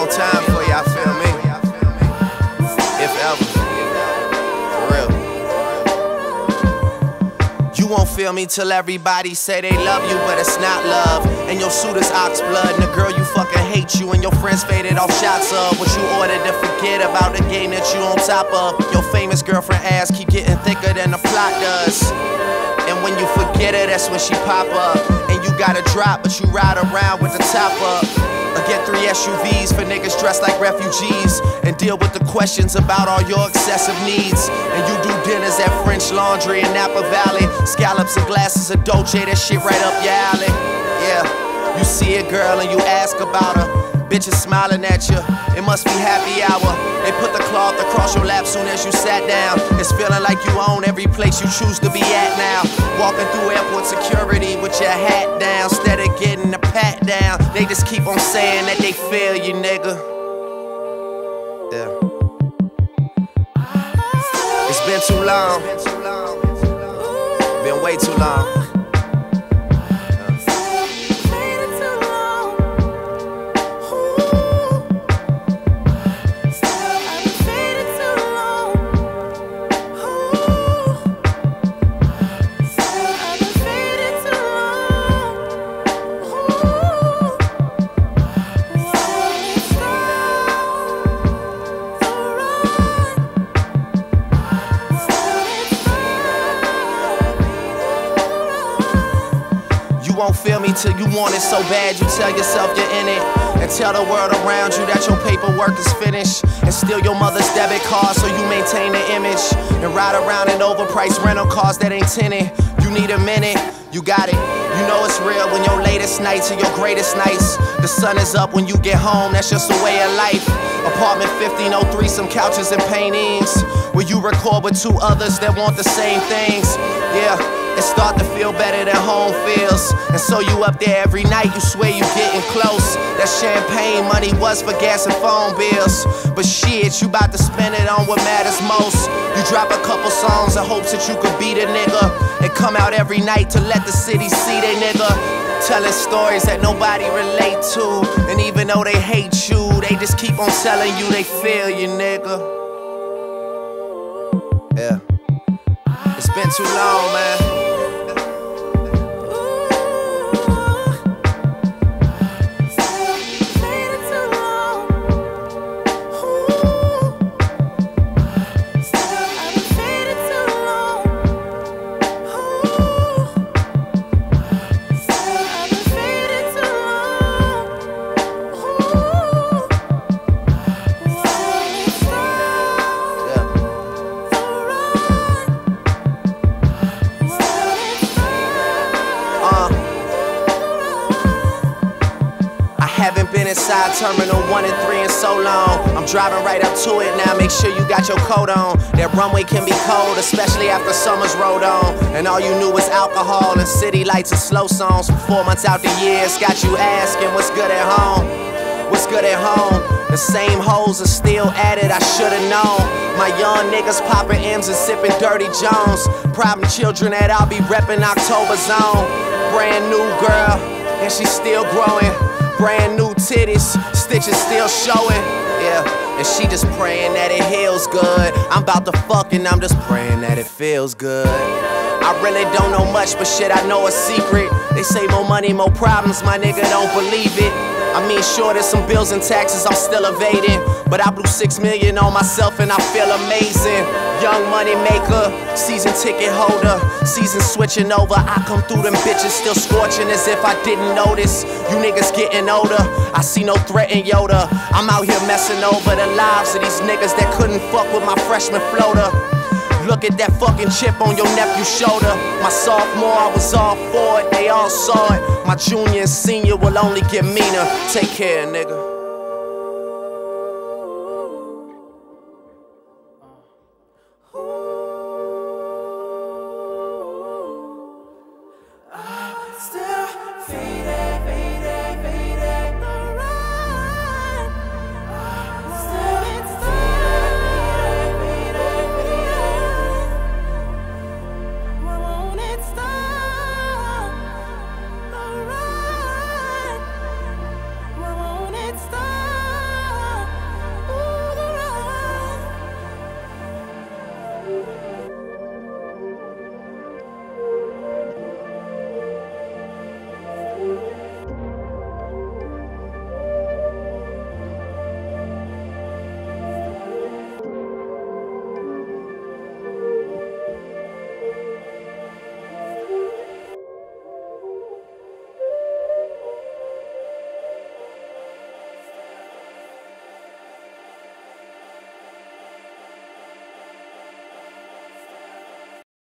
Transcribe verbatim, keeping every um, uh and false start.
long time for y'all, feel me? If ever. For real. You won't feel me till everybody say they love you, but it's not love. And your suit is ox blood, and the girl you fucking hate you, and your friends faded off shots of what you ordered to forget about the game that you on top of. Your famous girlfriend ass keep getting thicker than the plot does. And when you forget her, that's when she pop up. And you gotta drop, but you ride around with the top up. Or get three S U Vs for niggas dressed like refugees, and deal with the questions about all your excessive needs. And you do dinners at French Laundry in Napa Valley. Scallops and glasses of Dolce, that shit right up your alley. Yeah, you see a girl and you ask about her. Bitches smiling at you, it must be happy hour. They put the cloth across your lap soon as you sat down. It's feeling like you own every place you choose to be at now. Walking through airport security with your hat down, instead of getting a pat down. They just keep on saying that they feel you, nigga. Yeah. It's been too long. Been way too long. You won't feel me till you want it so bad you tell yourself you're in it, and tell the world around you that your paperwork is finished, and steal your mother's debit card so you maintain the image, and ride around in overpriced rental cars that ain't tinted. You need a minute, you got it. You know it's real when your latest nights are your greatest nights. The sun is up when you get home, that's just a way of life. Apartment fifteen oh three, some couches and paintings, where you record with two others that want the same things. Yeah, it start to feel better than home feels. And so you up there every night, you swear you getting close. That champagne money was for gas and phone bills, but shit, you bout to spend it on what matters most. You drop a couple songs in hopes that you could be the nigga, and come out every night to let the city see they nigga. Telling stories that nobody relate to, and even though they hate you, they just keep on telling you they feel you, nigga. Yeah. It's been too long, man. Haven't been inside Terminal one and three in so long. I'm driving right up to it now, make sure you got your coat on. That runway can be cold, especially after summer's rolled on, and all you knew was alcohol and city lights and slow songs. For four months out the years, got you asking what's good at home. What's good at home? The same hoes are still at it, I should've known. My young niggas popping M's and sipping Dirty Jones. Problem children that I'll be reppin' October Zone. Brand new girl, and she's still growing. Brand new titties, stitches still showing. Yeah, and she just praying that it heals good. I'm about to fuck and I'm just praying that it feels good. I really don't know much, but shit, I know a secret. They say more money, more problems, my nigga don't believe it. I mean, sure, there's some bills and taxes I'm still evading, but I blew six million on myself and I feel amazing. Young money maker, season ticket holder, season switching over. I come through them bitches still scorching as if I didn't notice. You niggas getting older, I see no threat in Yoda. I'm out here messing over the lives of these niggas that couldn't fuck with my freshman floater. Look at that fucking chip on your nephew's shoulder. My sophomore, I was all for it, they all saw it. My junior and senior will only get meaner. Take care, nigga.